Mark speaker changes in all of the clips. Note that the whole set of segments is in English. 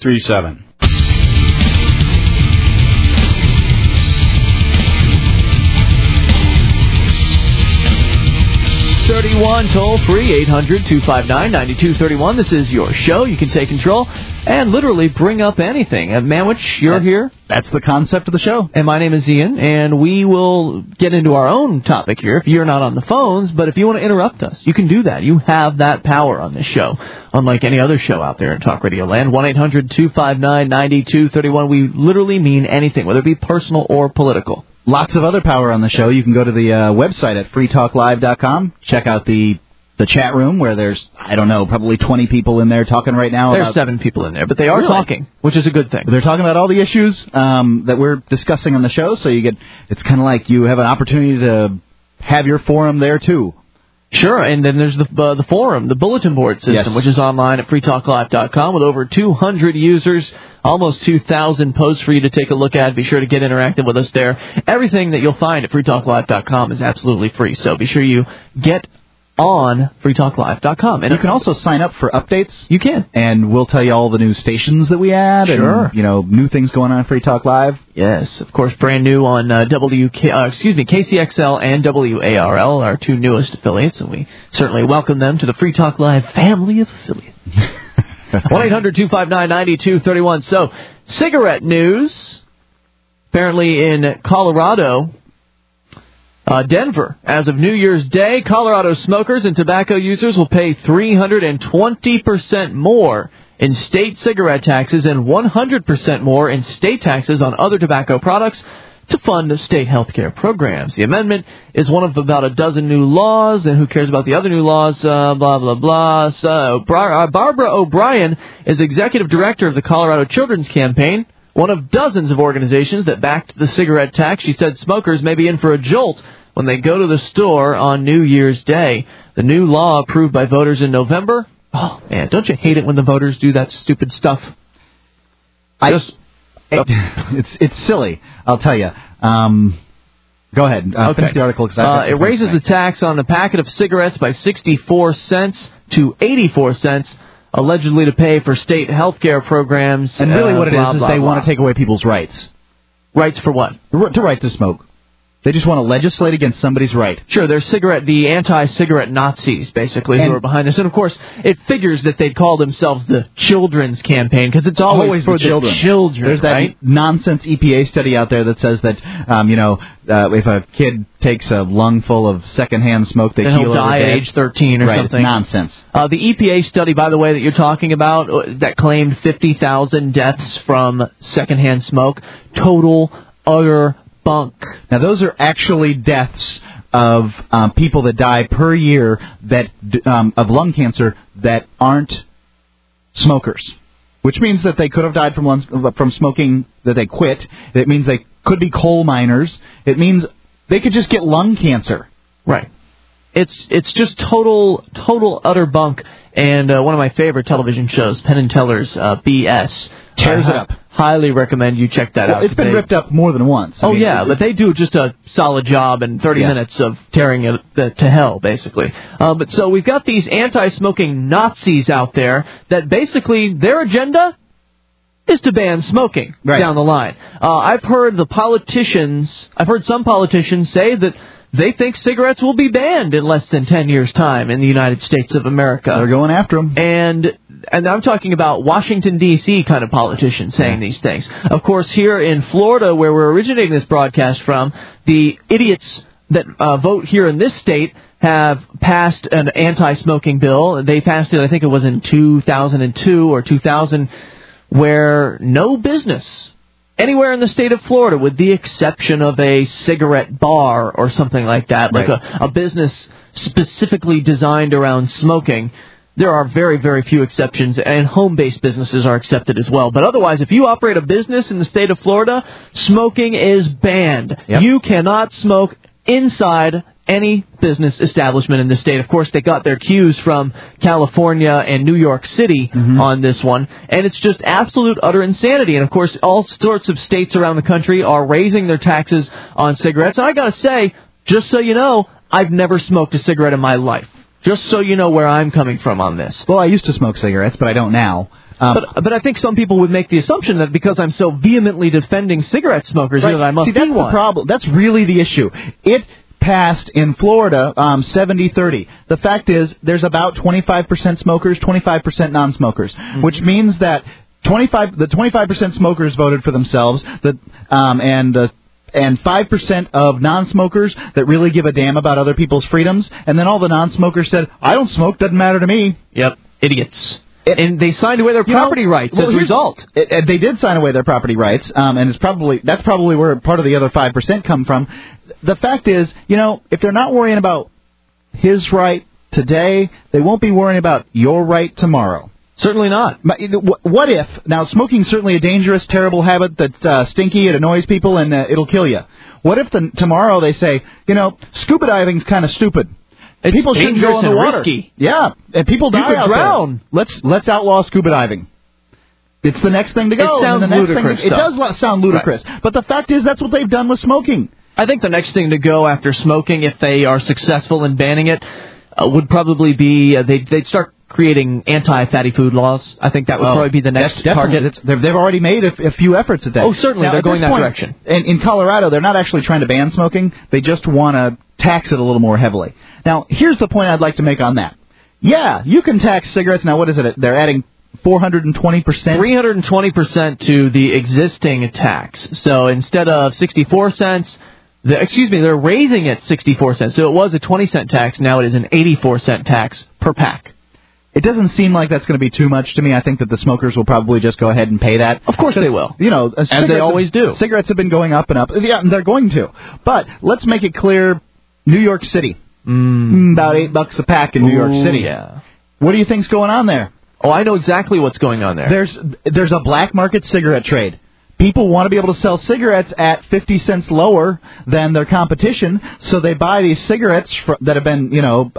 Speaker 1: 888-203-37.
Speaker 2: 31 toll free 800-259-9231. This is your show. You can take control and literally bring up anything. Manwich, you're here.
Speaker 3: That's the concept of the show.
Speaker 2: And my name is Ian, and we will get into our own topic here if you're not on the phones, but if you want to interrupt us, you can do that. You have that power on this show, unlike any other show out there in Talk Radio Land. 1-800-259-9231. We literally mean anything, whether it be personal or political.
Speaker 3: Lots of other power on the show. You can go to the website at freetalklive.com. Check out the chat room where there's, I don't know, probably 20 people in there talking right now.
Speaker 2: There's 7 people in there, but they are talking, which is a good thing.
Speaker 3: They're talking about all the issues that we're discussing on the show, so it's kind of like you have an opportunity to have your forum there, too.
Speaker 2: Sure, and then there's the forum, the bulletin board system, which is online at freetalklive.com with over 200 users, almost 2,000 posts for you to take a look at. Be sure to get interactive with us there. Everything that you'll find at freetalklive.com is absolutely free, so be sure you get on freetalklive.com.
Speaker 3: And you can also sign up for updates.
Speaker 2: You can.
Speaker 3: And we'll tell you all the new stations that we add.
Speaker 2: Sure.
Speaker 3: And, new things going on at Free Talk Live.
Speaker 2: Yes, of course, brand new on KCXL and WARL, our 2 newest affiliates, and we certainly welcome them to the Free Talk Live family of affiliates. 1-800-259-9231. So, cigarette news. Apparently in Colorado, Denver, as of New Year's Day, Colorado smokers and tobacco users will pay 320% more in state cigarette taxes and 100% more in state taxes on other tobacco products to fund state health care programs. The amendment is one of about a dozen new laws, and who cares about the other new laws, blah, blah, blah. So, Barbara O'Brien is executive director of the Colorado Children's Campaign, one of dozens of organizations that backed the cigarette tax. She said smokers may be in for a jolt when they go to the store on New Year's Day. The new law approved by voters in November. Oh, man, don't you hate it when the voters do that stupid stuff?
Speaker 3: It's silly, I'll tell you. Go ahead. Finish the article.
Speaker 2: It raises the tax on a packet of cigarettes by 64 cents to 84 cents, allegedly to pay for state health care programs.
Speaker 3: And really what it is they want to take away people's rights.
Speaker 2: Rights for what?
Speaker 3: The right to smoke. They just want to legislate against somebody's right.
Speaker 2: Sure, they're the anti-cigarette Nazis, basically, who are behind this. And, of course, it figures that they'd call themselves the Children's Campaign, because it's always for the children.
Speaker 3: There's that nonsense EPA study out there that says that, if a kid takes a lungful of secondhand smoke, they
Speaker 2: he'll die at age 13 or something.
Speaker 3: It's nonsense.
Speaker 2: The EPA study, by the way, that you're talking about, that claimed 50,000 deaths from secondhand smoke, total, utter bunk.
Speaker 3: Now, those are actually deaths of people that die per year of lung cancer that aren't smokers, which means that they could have died from smoking that they quit. It means they could be coal miners. It means they could just get lung cancer.
Speaker 2: Right. It's just total utter bunk. And one of my favorite television shows, Penn and Teller's BS.
Speaker 3: Tears it up.
Speaker 2: Highly recommend you check that out.
Speaker 3: It's been ripped up more than once.
Speaker 2: But they do just a solid job in 30 minutes of tearing it to hell, basically. But so we've got these anti-smoking Nazis out there that basically their agenda is to ban smoking down the line. I've heard some politicians say that they think cigarettes will be banned in less than 10 years' time in the United States of America.
Speaker 3: They're going after them.
Speaker 2: And I'm talking about Washington, D.C. kind of politicians saying these things. Of course, here in Florida, where we're originating this broadcast from, the idiots that vote here in this state have passed an anti-smoking bill. They passed it, I think it was in 2002 or 2000, where no business anywhere in the state of Florida, with the exception of a cigarette bar or something like that, like a business specifically designed around smoking. There are very, very few exceptions, and home-based businesses are accepted as well. But otherwise, if you operate a business in the state of Florida, smoking is banned. Yep. You cannot smoke inside any business establishment in the state. Of course, they got their cues from California and New York City on this one, and it's just absolute, utter insanity. And, of course, all sorts of states around the country are raising their taxes on cigarettes. And I got to say, just so you know, I've never smoked a cigarette in my life. Just so you know where I'm coming from on this.
Speaker 3: Well, I used to smoke cigarettes, but I don't now.
Speaker 2: But I think some people would make the assumption that because I'm so vehemently defending cigarette smokers,
Speaker 3: right.
Speaker 2: that I must
Speaker 3: See, that's
Speaker 2: be one.
Speaker 3: the problem. That's really the issue. It passed in Florida 70-30. The fact is there's about 25% smokers, 25% non-smokers, which means that the 25% smokers voted for themselves, and 5% of non-smokers that really give a damn about other people's freedoms, and then all the non-smokers said, I don't smoke, doesn't matter to me.
Speaker 2: Yep, idiots. And they signed away their property rights as a result.
Speaker 3: They did sign away their property rights, and that's probably where part of the other 5% come from. The fact is, if they're not worrying about his right today, they won't be worrying about your right tomorrow.
Speaker 2: Certainly not.
Speaker 3: What if, now smoking's certainly a dangerous, terrible habit that's stinky, it annoys people, and it'll kill you. What if tomorrow they say, scuba diving's kind of stupid.
Speaker 2: It's
Speaker 3: people shouldn't go in the water.
Speaker 2: Risky.
Speaker 3: Yeah, and people die out
Speaker 2: drown.
Speaker 3: There. Let's outlaw scuba diving. It's the next thing to go.
Speaker 2: It sounds ludicrous.
Speaker 3: It does sound ludicrous. Right. But the fact is that's what they've done with smoking.
Speaker 2: I think the next thing to go after smoking, if they are successful in banning it, would probably be they'd start creating anti-fatty food laws. I think that would probably be the next target.
Speaker 3: They've already made a few efforts at that.
Speaker 2: Oh, certainly. Now, they're going that direction.
Speaker 3: In Colorado, they're not actually trying to ban smoking. They just want to tax it a little more heavily. Now, here's the point I'd like to make on that. Yeah, you can tax cigarettes. Now, what is it? They're adding 420%?
Speaker 2: 320% to the existing tax. So instead of 64 cents... they're raising it 64 cents. So it was a 20-cent tax. Now it is an 84-cent tax per pack.
Speaker 3: It doesn't seem like that's going to be too much to me. I think that the smokers will probably just go ahead and pay that.
Speaker 2: Of course they will.
Speaker 3: As
Speaker 2: they always do.
Speaker 3: Cigarettes have been going up and up. Yeah, and they're going to. But let's make it clear, New York City. About $8 a pack in New York City.
Speaker 2: Yeah.
Speaker 3: What do you think's going on there?
Speaker 2: Oh, I know exactly what's going on there.
Speaker 3: There's a black market cigarette trade. People want to be able to sell cigarettes at 50 cents lower than their competition, so they buy these cigarettes that have been,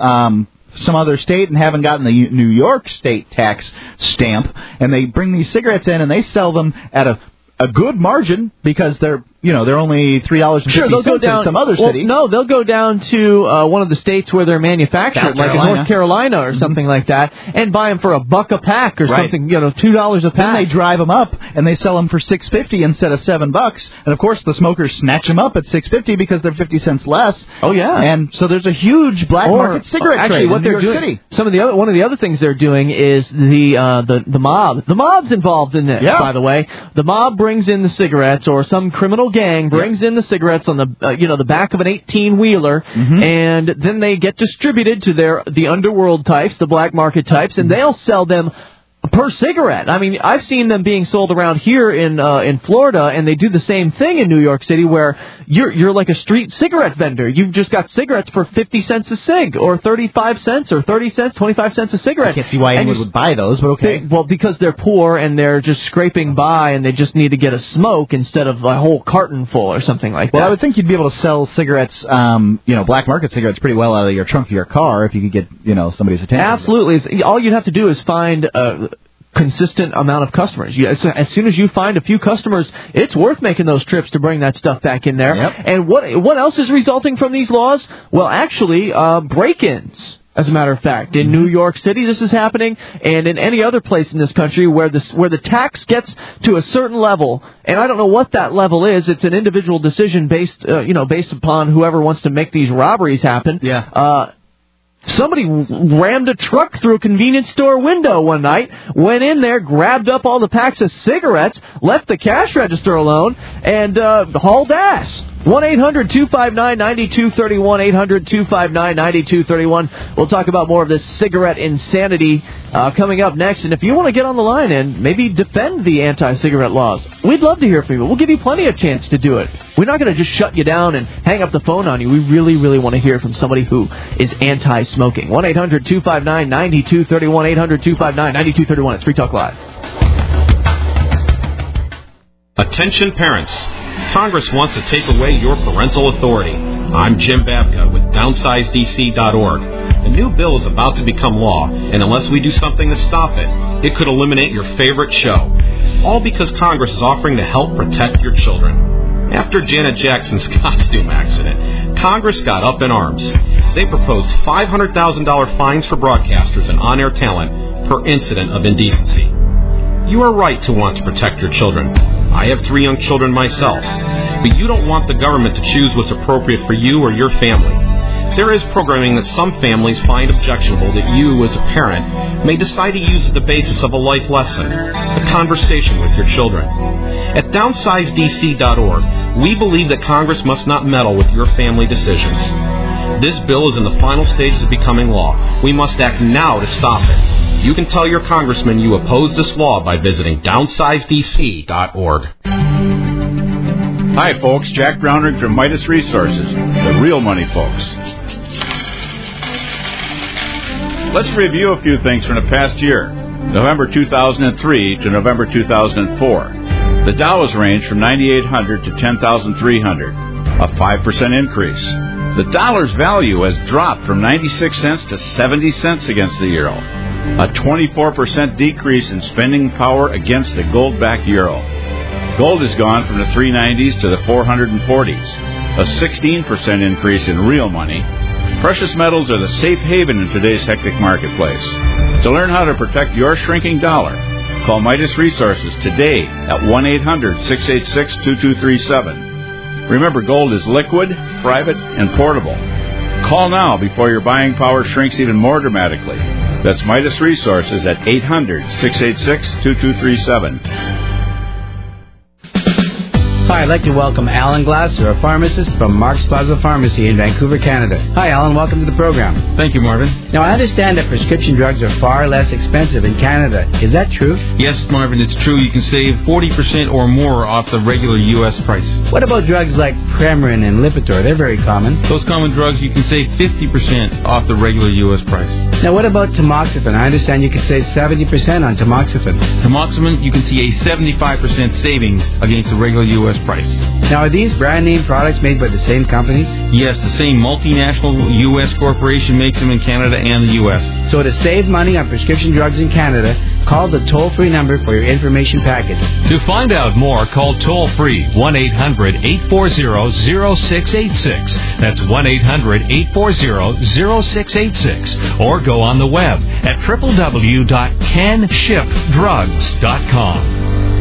Speaker 3: some other state and haven't gotten the New York state tax stamp, and they bring these cigarettes in and they sell them at a good margin because they're only $3.50 in some other city.
Speaker 2: No, they'll go down to one of the states where they're manufactured, like in North Carolina or something like that, and buy them for $1 a pack or something, $2 a pack.
Speaker 3: Then they drive them up and they sell them for $6.50 instead of $7. And of course, the smokers snatch them up at $6.50 because they're 50 cents less.
Speaker 2: Oh yeah.
Speaker 3: And so there's a huge black market cigarette trade
Speaker 2: what
Speaker 3: in
Speaker 2: they're
Speaker 3: New York
Speaker 2: doing,
Speaker 3: City.
Speaker 2: One of the other things they're doing is the mob. The mob's involved in this, by the way. The mob brings in the cigarettes, or some criminal gang brings in the cigarettes on the back of an 18-wheeler, and then they get distributed to the underworld types, the black market types, and they'll sell them per cigarette. I mean, I've seen them being sold around here in Florida, and they do the same thing in New York City, where you're like a street cigarette vendor. You've just got cigarettes for 50 cents a cig, or 35 cents, or 30 cents, 25 cents a cigarette.
Speaker 3: I can't see why anyone would buy those, but okay.
Speaker 2: Because they're poor and they're just scraping by, and they just need to get a smoke instead of a whole carton full or something like that.
Speaker 3: Well, I would think you'd be able to sell cigarettes, black market cigarettes pretty well out of your trunk of your car if you could get, somebody's attention.
Speaker 2: Absolutely. All you'd have to do is find consistent amount of customers. As soon as you find a few customers, it's worth making those trips to bring that stuff back in there.
Speaker 3: Yep.
Speaker 2: And what else is resulting from these laws? Well, actually, break-ins. As a matter of fact, in New York City, this is happening, and in any other place in this country where the tax gets to a certain level, and I don't know what that level is. It's an individual decision based upon whoever wants to make these robberies happen.
Speaker 3: Yeah.
Speaker 2: Somebody rammed a truck through a convenience store window one night, went in there, grabbed up all the packs of cigarettes, left the cash register alone, and hauled ass. 1-800-259-9231, 800-259-9231. We'll talk about more of this cigarette insanity coming up next. And if you want to get on the line and maybe defend the anti-cigarette laws, we'd love to hear from you. We'll give you plenty of chance to do it. We're not going to just shut you down and hang up the phone on you. We really, really want to hear from somebody who is anti-smoking. 1-800-259-9231, 800-259-9231. It's Free Talk Live.
Speaker 1: Attention parents. Congress wants to take away your parental authority. I'm Jim Babka with DownsizeDC.org. A new bill is about to become law, and unless we do something to stop it, it could eliminate your favorite show. All because Congress is offering to help protect your children. After Janet Jackson's costume accident, Congress got up in arms. They proposed $500,000 fines for broadcasters and on-air talent per incident of indecency. You are right to want to protect your children. I have 3 young children myself. But you don't want the government to choose what's appropriate for you or your family. There is programming that some families find objectionable that you, as a parent, may decide to use as the basis of a life lesson, a conversation with your children. At downsizedc.org, we believe that Congress must not meddle with your family decisions. This bill is in the final stages of becoming law. We must act now to stop it. You can tell your congressman you oppose this law by visiting downsizedc.org.
Speaker 4: Hi, folks. Jack Brownrigg from Midas Resources, the real money folks. Let's review a few things from the past year, November 2003 to November 2004. The Dow has ranged from 9,800 to 10,300, a 5% increase. The dollar's value has dropped from 96 cents to 70 cents against the euro, a 24% decrease in spending power against the gold-backed euro. Gold has gone from the 390s to the 440s, a 16% increase in real money. Precious metals are the safe haven in today's hectic marketplace. To learn how to protect your shrinking dollar, call Midas Resources today at 1-800-686-2237. Remember, gold is liquid, private, and portable. Call now before your buying power shrinks even more dramatically. That's Midas Resources at 800-686-2237.
Speaker 5: Hi, I'd like to welcome Alan Glasser, a pharmacist from Mark's Plaza Pharmacy in Vancouver, Canada. Hi, Alan. Welcome to the program.
Speaker 6: Thank you, Marvin.
Speaker 5: Now, I understand that prescription drugs are far less expensive in Canada. Is that true?
Speaker 6: Yes, Marvin, it's true. You can save 40% or more off the regular U.S. price.
Speaker 5: What about drugs like Premarin and Lipitor? They're very common.
Speaker 6: Those common drugs, you can save 50% off the regular U.S. price.
Speaker 5: Now, what about tamoxifen? I understand you can save 70% on tamoxifen.
Speaker 6: Tamoxifen, you can see a 75% savings against the regular U.S. price.
Speaker 5: Now, are these brand name products made by the same companies?
Speaker 6: Yes, the same multinational U.S. corporation makes them in Canada and the U.S.
Speaker 5: So to save money on prescription drugs in Canada, call the toll-free number for your information package.
Speaker 7: To find out more, call toll-free 1-800-840-0686. That's 1-800-840-0686. Or go on the web at www.canshipdrugs.com.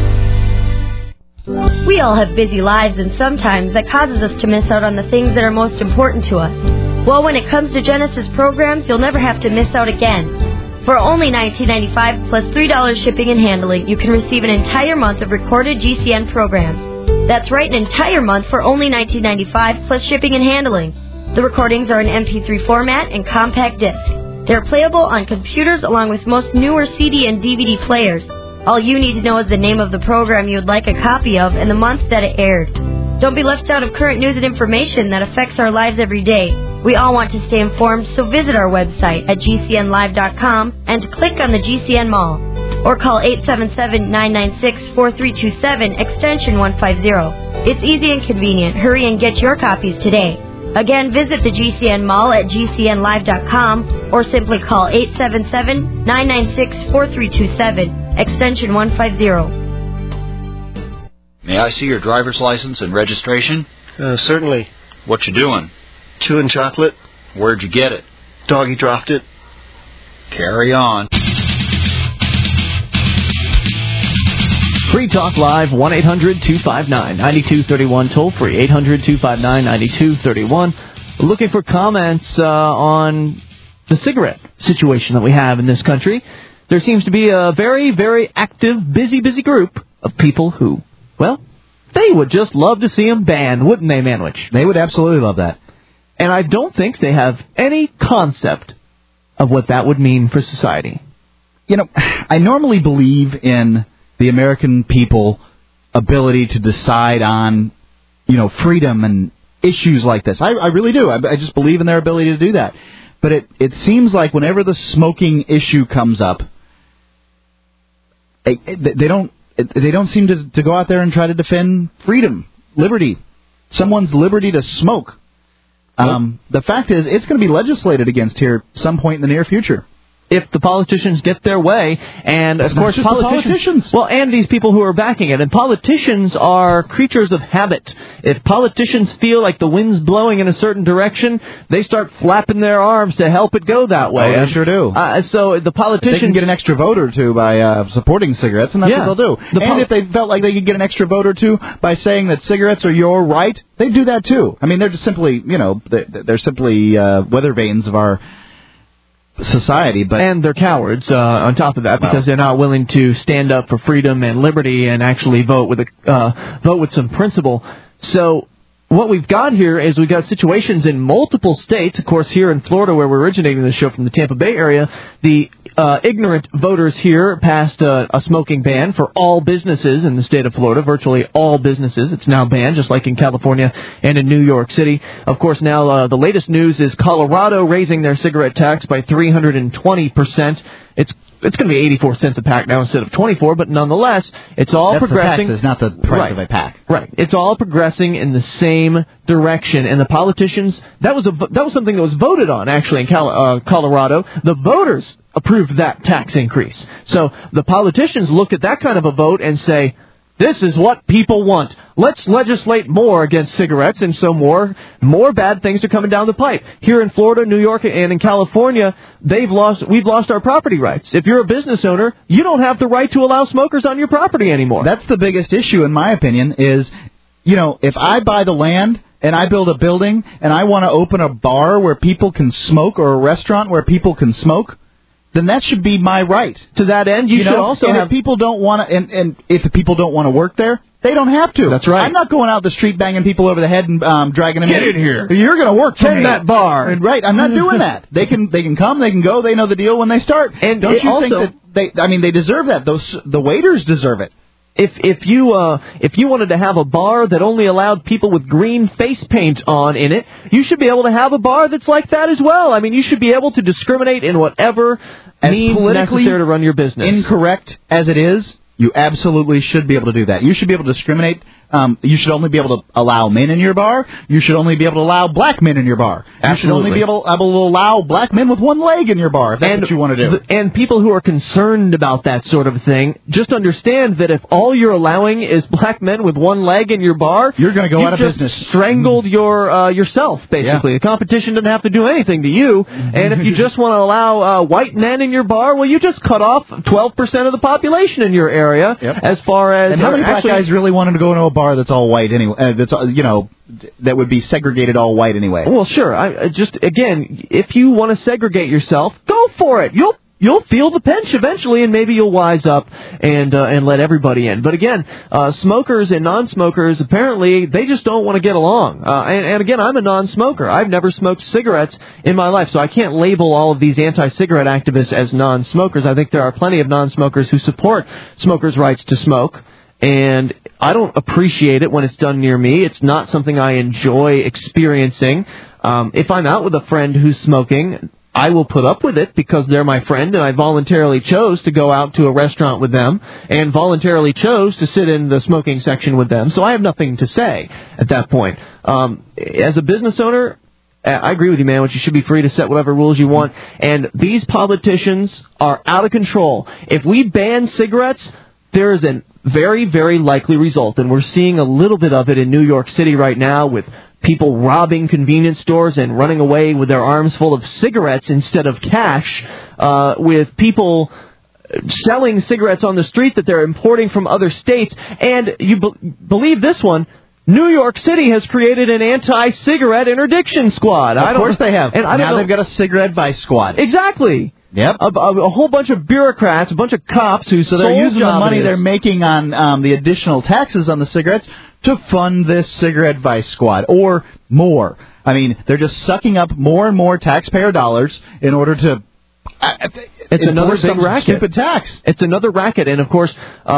Speaker 8: We all have busy lives, and sometimes that causes us to miss out on the things that are most important to us. Well, when it comes to Genesis programs, you'll never have to miss out again. For only $19.95 plus $3 shipping and handling, you can receive an entire month of recorded GCN programs. That's right, an entire month for only $19.95 plus shipping and handling. The recordings are in MP3 format and compact disc. They're playable on computers along with most newer CD and DVD players. All you need to know is the name of the program you would like a copy of and the month that it aired. Don't be left out of current news and information that affects our lives every day. We all want to stay informed, so visit our website at gcnlive.com and click on the GCN Mall. Or call 877-996-4327, extension 150. It's easy and convenient. Hurry and get your copies today. Again, visit the GCN Mall at gcnlive.com or simply call 877-996-4327. Extension 150.
Speaker 9: May I see your driver's license and registration?
Speaker 10: Certainly.
Speaker 9: What you doing?
Speaker 10: Chewing chocolate.
Speaker 9: Where'd you get it?
Speaker 10: Doggy dropped it.
Speaker 9: Carry on.
Speaker 2: Free Talk Live, 1-800-259-9231. Toll free, 800-259-9231. Looking for comments on the cigarette situation that we have in this country. There seems to be a very, very active, busy group of people who, well, they would just love to see them banned, wouldn't they, Manwich?
Speaker 3: They would absolutely love that.
Speaker 2: And I don't think they have any concept of what that would mean for society.
Speaker 3: You know, I normally believe in the American people ability to decide on, you know, freedom and issues like this. I really do. I just believe in their ability to do that. But it seems like whenever the smoking issue comes up, they don't seem to go out there and try to defend freedom, liberty, someone's liberty to smoke. The fact is, it's going to be legislated against here some point in the near future.
Speaker 2: if the politicians get their way. And, of course, politicians. Well, and these people who are backing it. And politicians are creatures of habit. If politicians feel like the wind's blowing in a certain direction, they start flapping their arms to help it go that way.
Speaker 3: Oh, they sure do.
Speaker 2: So the politicians...
Speaker 3: They can get an extra vote or two by supporting cigarettes, and that's what they'll do. And if they felt like they could get an extra vote or two by saying that cigarettes are your right, they do that too. I mean, they're just simply, they're simply weather vanes of our society, and
Speaker 2: they're cowards on top of that, because they're not willing to stand up for freedom and liberty and actually vote with some principle. So what we've got here is we've got situations in multiple states. Of course, here in Florida, where we're originating the show from the Tampa Bay area, the ignorant voters here passed a smoking ban for all businesses in the state of Florida, virtually all businesses. It's now banned, just like in California and in New York City. Of course, now the latest news is Colorado raising their cigarette tax by 320%. It's going to be 84 cents a pack now instead of 24, but nonetheless, it's all progressing.
Speaker 3: That's the taxes, not the price of a pack.
Speaker 2: Right. It's all progressing in the same direction, and the politicians, that was something that was voted on, actually, in Colorado. The voters approved that tax increase. So the politicians look at that kind of a vote and say, this is what people want. Let's legislate more against cigarettes, and so more bad things are coming down the pipe. Here in Florida, New York, and in California, we've lost our property rights. If you're a business owner, you don't have the right to allow smokers on your property anymore.
Speaker 3: That's the biggest issue, in my opinion, is, if I buy the land and I build a building and I want to open a bar where people can smoke or a restaurant where people can smoke, then that should be my right.
Speaker 2: To that end, you should also have...
Speaker 3: If people don't want to, and if the people don't want to work there, they don't have to.
Speaker 2: That's right.
Speaker 3: I'm not going out the street banging people over the head and dragging them
Speaker 2: in here.
Speaker 3: You're going to work for me.
Speaker 2: that bar.
Speaker 3: Right. I'm not doing that. They can come, they can go, they know the deal when they start.
Speaker 2: And
Speaker 3: don't you think that they deserve that? The waiters deserve it.
Speaker 2: If you wanted to have a bar that only allowed people with green face paint on in it, you should be able to have a bar that's like that as well. I mean, you should be able to discriminate in whatever means necessary to run your business.
Speaker 3: Incorrect as it is, you absolutely should be able to do that. You should be able to discriminate. You should only be able to allow men in your bar. You should only be able to allow black men in your bar.
Speaker 2: Absolutely.
Speaker 3: You should only be able to allow black men with one leg in your bar, if that's what you want to do.
Speaker 2: And people who are concerned about that sort of thing, just understand that if all you're allowing is black men with one leg in your bar,
Speaker 3: you're going to go out of business.
Speaker 2: Strangled yourself, basically.
Speaker 3: Yeah.
Speaker 2: The competition doesn't have to do anything to you. And if you just want to allow white men in your bar, well, you just cut off 12% of the population in your area.
Speaker 3: Yep.
Speaker 2: As far as...
Speaker 3: And how many black guys really wanted to go into a bar that's all white anyway? That would be segregated all white anyway.
Speaker 2: Well, sure. Again, if you want to segregate yourself, go for it. You'll feel the pinch eventually, and maybe you'll wise up and let everybody in. But again, smokers and non-smokers, apparently, they just don't want to get along. And again, I'm a non-smoker. I've never smoked cigarettes in my life, so I can't label all of these anti-cigarette activists as non-smokers. I think there are plenty of non-smokers who support smokers' rights to smoke. And I don't appreciate it when it's done near me. It's not something I enjoy experiencing. If I'm out with a friend who's smoking, I will put up with it because they're my friend, and I voluntarily chose to go out to a restaurant with them and voluntarily chose to sit in the smoking section with them. So I have nothing to say at that point. As a business owner, I agree with you, man. You should be free to set whatever rules you want. And these politicians are out of control. If we ban cigarettes, there is a very, very likely result, and we're seeing a little bit of it in New York City right now with people robbing convenience stores and running away with their arms full of cigarettes instead of cash, with people selling cigarettes on the street that they're importing from other states. And you believe this one, New York City has created an anti-cigarette interdiction squad.
Speaker 3: Of course they have. And now they've got a cigarette vice squad.
Speaker 2: Exactly.
Speaker 3: Yep.
Speaker 2: A whole bunch of bureaucrats, a bunch of cops who
Speaker 3: so they're using the money they're making on the additional taxes on the cigarettes to fund this cigarette vice squad, or more. I mean, they're just sucking up more and more taxpayer dollars in order to...
Speaker 2: It's another big racket.
Speaker 3: Stupid tax.
Speaker 2: It's another racket, and of course,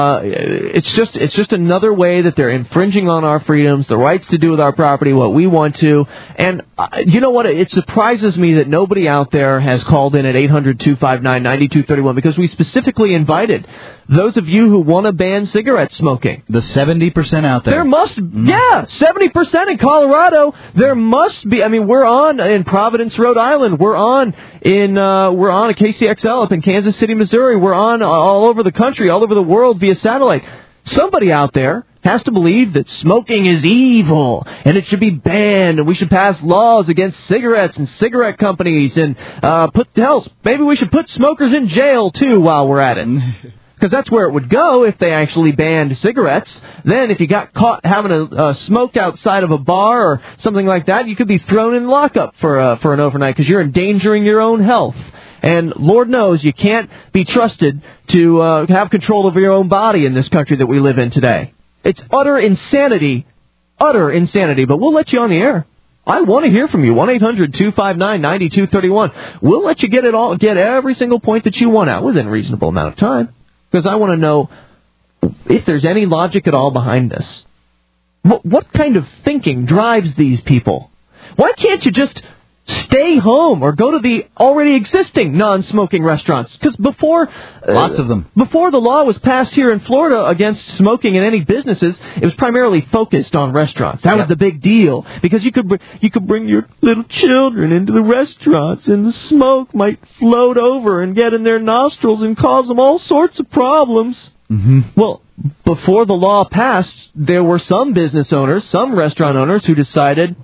Speaker 2: it's just another way that they're infringing on our freedoms, the rights to do with our property what we want to. And you know what? It surprises me that nobody out there has called in at 800-259-9231 because we specifically invited those of you who want to ban cigarette smoking.
Speaker 3: The 70% out there.
Speaker 2: There must, 70% in Colorado. There must be. I mean, we're on in Providence, Rhode Island. We're on at KCXL up in Kansas City, Missouri. We're on all over the country, all over the world via satellite. Somebody out there has to believe that smoking is evil and it should be banned and we should pass laws against cigarettes and cigarette companies and maybe we should put smokers in jail too while we're at it. Because that's where it would go if they actually banned cigarettes. Then if you got caught having a smoke outside of a bar or something like that, you could be thrown in lockup for an overnight because you're endangering your own health. And Lord knows you can't be trusted to have control over your own body in this country that we live in today. It's utter insanity, but we'll let you on the air. I want to hear from you, 1-800-259-9231. We'll let you get every single point that you want out within a reasonable amount of time, because I want to know if there's any logic at all behind this. What kind of thinking drives these people? Why can't you just stay home or go to the already existing non-smoking restaurants? Because lots of them. Before the law was passed here in Florida against smoking in any businesses, it was primarily focused on restaurants. That was the big deal, because you could bring your little children into the restaurants and the smoke might float over and get in their nostrils and cause them all sorts of problems. Mm-hmm. Well, before the law passed, there were some business owners, some restaurant owners who decided,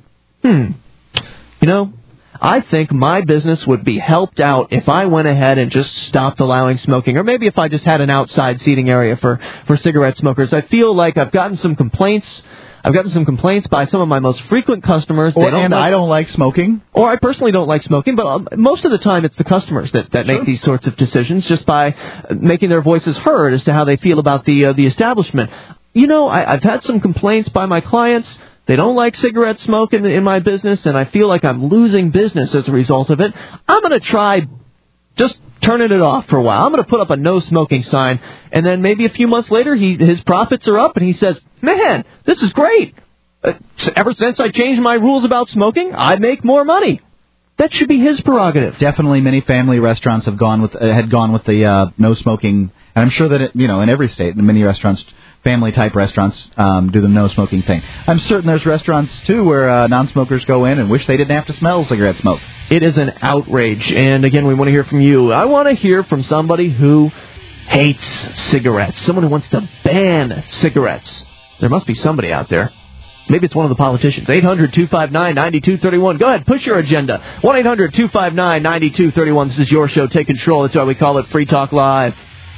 Speaker 2: I think my business would be helped out if I went ahead and just stopped allowing smoking, or maybe if I just had an outside seating area for cigarette smokers. I feel like I've gotten some complaints. By some of my most frequent customers. I don't like smoking. Or I personally don't like smoking, but most of the time it's the customers that make these sorts of decisions just by making their voices heard as to how they feel about the establishment. I've had some complaints by my clients. They don't like cigarette smoke in my business, and I feel like I'm losing business as a result of it. I'm going to try just turning it off for a while. I'm going to put up a no-smoking sign, and then maybe a few months later, his profits are up, and he says, man, this is great. Ever since I changed my rules about smoking, I make more money. That should be his prerogative.
Speaker 3: Definitely many family restaurants had gone with the no-smoking, and I'm sure that, in every state, the many restaurants, family-type restaurants do the no-smoking thing. I'm certain there's restaurants, too, where non-smokers go in and wish they didn't have to smell cigarette smoke.
Speaker 2: It is an outrage, and again, we want to hear from you. I want to hear from somebody who hates cigarettes, someone who wants to ban cigarettes. There must be somebody out there. Maybe it's one of the politicians. 800-259-9231. Go ahead, push your agenda. 1-800-259-9231. This is your show. Take control. That's why we call it Free Talk Live.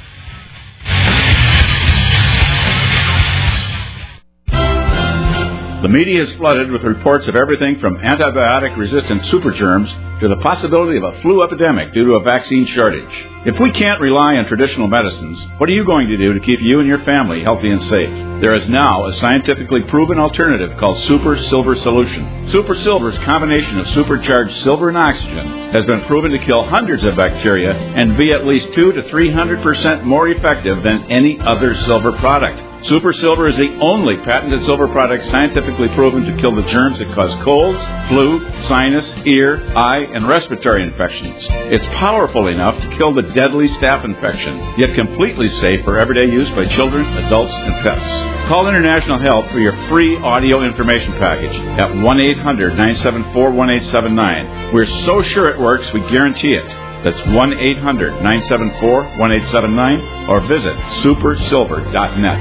Speaker 4: The media is flooded with reports of everything from antibiotic-resistant supergerms to the possibility of a flu epidemic due to a vaccine shortage. If we can't rely on traditional medicines, what are you going to do to keep you and your family healthy and safe? There is now a scientifically proven alternative called Super Silver Solution. Super Silver's combination of supercharged silver and oxygen has been proven to kill hundreds of bacteria and be at least 200 to 300% more effective than any other silver product. Super Silver is the only patented silver product scientifically proven to kill the germs that cause colds, flu, sinus, ear, eye, and respiratory infections. It's powerful enough to kill the deadly staph infection, yet completely safe for everyday use by children, adults, and pets. Call International Health for your free audio information package at 1-800-974-1879. We're so sure it works, we guarantee it. That's 1-800-974-1879 or visit supersilver.net.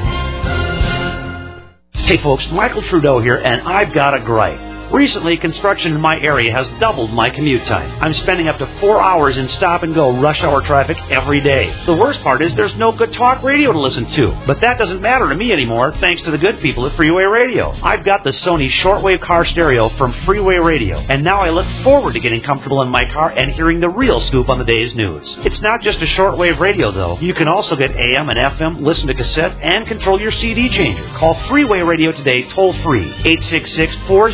Speaker 11: Hey folks, Michael Trudeau here, and I've got a gripe. Recently, construction in my area has doubled my commute time. I'm spending up to 4 hours in stop-and-go rush hour traffic every day. The worst part is there's no good talk radio to listen to. But that doesn't matter to me anymore, thanks to the good people at Freeway Radio. I've got the Sony shortwave car stereo from Freeway Radio, and now I look forward to getting comfortable in my car and hearing the real scoop on the day's news. It's not just a shortwave radio, though. You can also get AM and FM, listen to cassette, and control your CD changer. Call Freeway Radio today, toll-free, 866-404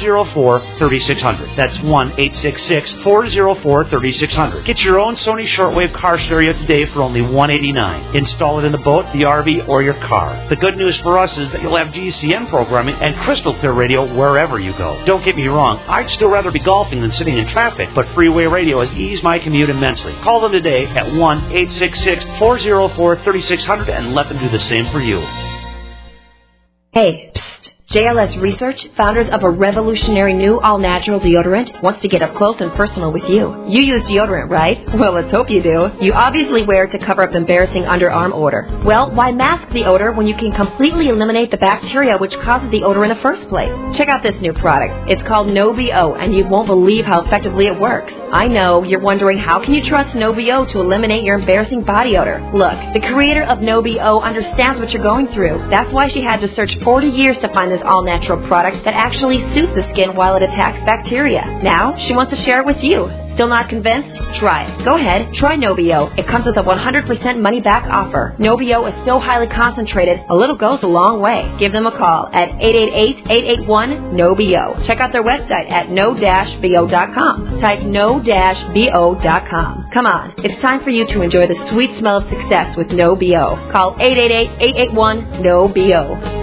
Speaker 11: 404-3600. That's 1-866-404-3600. Get your own Sony shortwave car stereo today for only $189. Install it in the boat, the RV, or your car. The good news for us is that you'll have GCN programming and crystal clear radio wherever you go. Don't get me wrong, I'd still rather be golfing than sitting in traffic, but Freeway Radio has eased my commute immensely. Call them today at 1-866-404-3600 and let them do the same for you.
Speaker 12: Hey, psst. JLS Research, founders of a revolutionary new all-natural deodorant, wants to get up close and personal with you. You use deodorant, right? Well, let's hope you do. You obviously wear it to cover up embarrassing underarm odor. Well, why mask the odor when you can completely eliminate the bacteria which causes the odor in the first place? Check out this new product. It's called NoBO, and you won't believe how effectively it works. I know, you're wondering how can you trust NoBO to eliminate your embarrassing body odor? Look, the creator of NoBO understands what you're going through. That's why she had to search 40 years to find this all-natural product that actually soothes the skin while it attacks bacteria. Now, she wants to share it with you. Still not convinced? Try it. Go ahead, try NoBO. It comes with a 100% money-back offer. NoBO is so highly concentrated, a little goes a long way. Give them a call at 888-881-NoBO. Check out their website at no-bo.com. Type no-bo.com. Come on, it's time for you to enjoy the sweet smell of success with NoBO. Call 888-881-NoBO.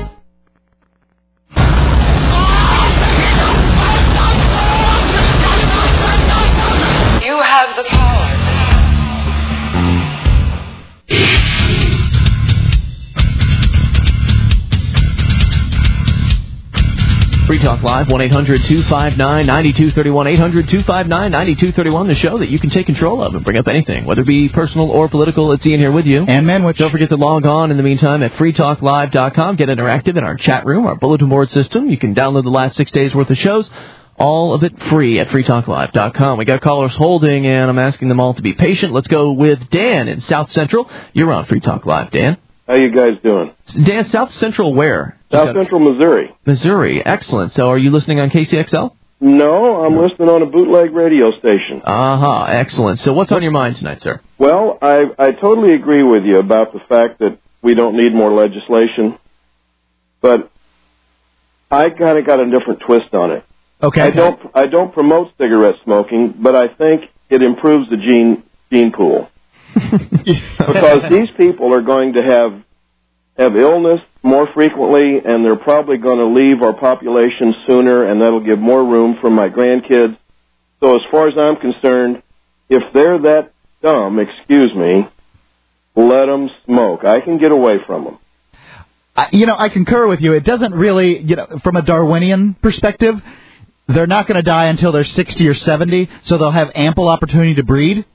Speaker 13: You have the power.
Speaker 2: Free Talk Live, 1-800-259-9231, 800-259-9231, the show that you can take control of and bring up anything, whether it be personal or political. It's Ian here with you.
Speaker 3: And Manwich.
Speaker 2: Don't forget to log on in the meantime at freetalklive.com. Get interactive in our chat room, our bulletin board system. You can download the last 6 days' worth of shows. All of it free at freetalklive.com. We got callers holding, and I'm asking them all to be patient. Let's go with Dan in South Central. You're on Free Talk Live, Dan.
Speaker 14: How you guys doing?
Speaker 2: Dan, South Central where?
Speaker 14: South Central, Missouri.
Speaker 2: Missouri, excellent. So are you listening on KCXL?
Speaker 14: No, I'm listening on a bootleg radio station.
Speaker 2: Excellent. So what's on your mind tonight, sir?
Speaker 14: Well, I totally agree with you about the fact that we don't need more legislation, but I kind of got a different twist on it.
Speaker 3: Okay.
Speaker 14: I don't promote cigarette smoking, but I think it improves the gene pool. Because these people are going to have illness more frequently, and they're probably going to leave our population sooner, and that'll give more room for my grandkids. So as far as I'm concerned, if they're that dumb, excuse me, let them smoke. I can get away from them.
Speaker 3: I concur with you. It doesn't really, from a Darwinian perspective, they're not going to die until they're 60 or 70, so they'll have ample opportunity to breed.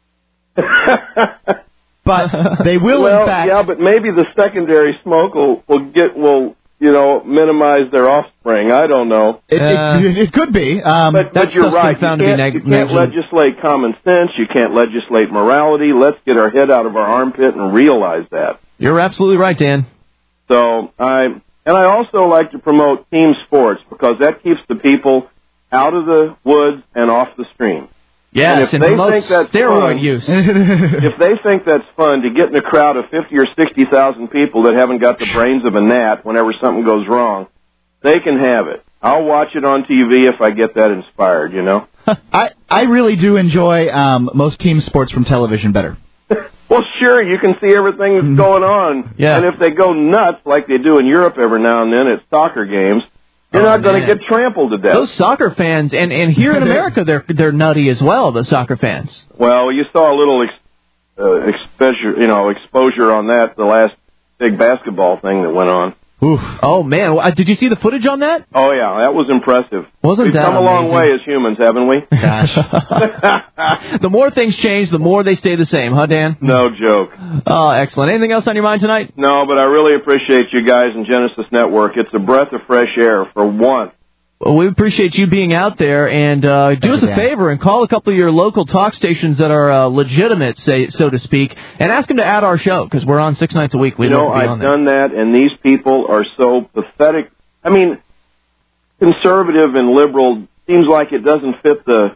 Speaker 3: But they will, in fact.
Speaker 14: Yeah, but maybe the secondary smoke will minimize their offspring. I don't know.
Speaker 3: It could be.
Speaker 14: But you're right. You can't legislate common sense. You can't legislate morality. Let's get our head out of our armpit and realize that.
Speaker 2: You're absolutely right, Dan.
Speaker 14: So I also like to promote team sports because that keeps the people out of the woods and off the stream.
Speaker 2: Yes, and promotes steroid use.
Speaker 14: If they think that's fun to get in a crowd of 50 or 60,000 people that haven't got the brains of a gnat whenever something goes wrong, they can have it. I'll watch it on TV if I get that inspired,
Speaker 3: I really do enjoy most team sports from television better.
Speaker 14: Well, sure, you can see everything that's going on.
Speaker 2: Yeah.
Speaker 14: And if they go nuts like they do in Europe every now and then at soccer games, you're not going to get trampled to death.
Speaker 2: Those soccer fans, and here in America, they're nutty as well, the soccer fans.
Speaker 14: Well, you saw a little exposure on that, the last big basketball thing that went on.
Speaker 2: Oof. Oh, man. Did you see the footage on that?
Speaker 14: Oh, yeah. That was impressive.
Speaker 2: We've
Speaker 14: come a long way as humans, haven't we?
Speaker 2: Gosh. The more things change, the more they stay the same, huh, Dan?
Speaker 14: No joke.
Speaker 2: Oh, excellent. Anything else on your mind tonight?
Speaker 14: No, but I really appreciate you guys in Genesis Network. It's a breath of fresh air for once.
Speaker 2: Well, we appreciate you being out there, and do us a favor and call a couple of your local talk stations that are legitimate, so to speak, and ask them to add our show, because we're on 6 nights a week.
Speaker 14: I've done that, and these people are so pathetic. I mean, conservative and liberal seems like it doesn't fit the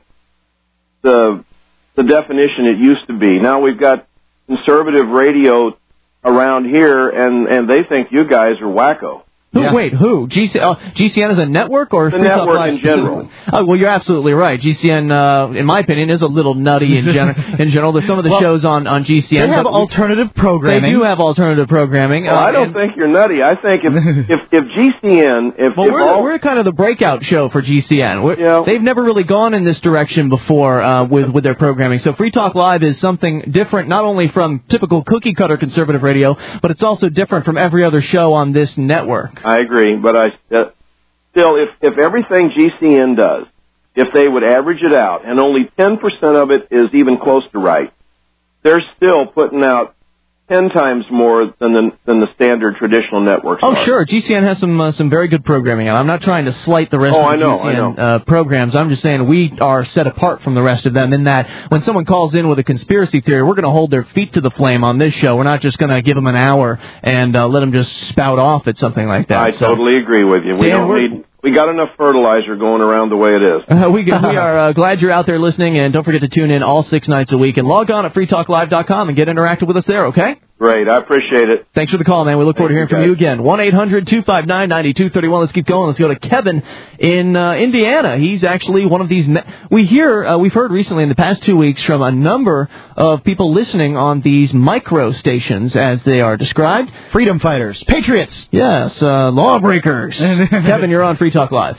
Speaker 14: definition it used to be. Now we've got conservative radio around here, and they think you guys are wacko.
Speaker 2: Wait, who? GCN is a network or
Speaker 14: the
Speaker 2: Free Talk
Speaker 14: network
Speaker 2: Live
Speaker 14: in general?
Speaker 2: Oh, well, you're absolutely right. GCN, in my opinion, is a little nutty in general. There's some of the shows on GCN.
Speaker 3: They have alternative programming.
Speaker 2: They do have alternative programming.
Speaker 14: Well, I don't think you're nutty. I think if GCN,
Speaker 2: we're kind of the breakout show for GCN. They've never really gone in this direction before with their programming. So Free Talk Live is something different, not only from typical cookie cutter conservative radio, but it's also different from every other show on this network.
Speaker 14: I agree, but still, if everything GCN does, if they would average it out, and only 10% of it is even close to right, they're still putting out 10 times more than the standard traditional networks.
Speaker 2: Oh, sure. GCN has some very good programming. I'm not trying to slight the rest of the GCN programs. I'm just saying we are set apart from the rest of them in that when someone calls in with a conspiracy theory, we're going to hold their feet to the flame on this show. We're not just going to give them an hour and let them just spout off at something like that.
Speaker 14: I totally agree with you. We got enough fertilizer going around the way it is.
Speaker 2: We are glad you're out there listening, and don't forget to tune in all 6 nights a week. And log on at freetalklive.com and get interactive with us there, okay?
Speaker 14: Great. I appreciate it.
Speaker 2: Thanks for the call, man. We look forward to hearing from you again. 1-800-259-9231. Let's keep going. Let's go to Kevin in Indiana. He's actually one of these... we've heard recently in the past 2 weeks from a number of people listening on these micro stations, as they are described.
Speaker 3: Freedom fighters. Patriots.
Speaker 2: Yes, lawbreakers. Kevin, you're on Free Talk Live.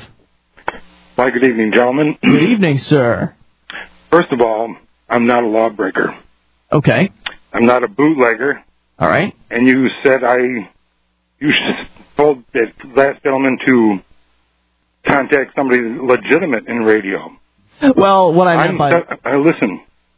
Speaker 15: Hi, good evening, gentlemen.
Speaker 2: Good evening, sir.
Speaker 15: First of all, I'm not a lawbreaker.
Speaker 2: Okay.
Speaker 15: I'm not a bootlegger.
Speaker 2: All right.
Speaker 15: And you said you told that last gentleman to contact somebody legitimate in radio.
Speaker 2: Well, what I meant by...
Speaker 15: listen,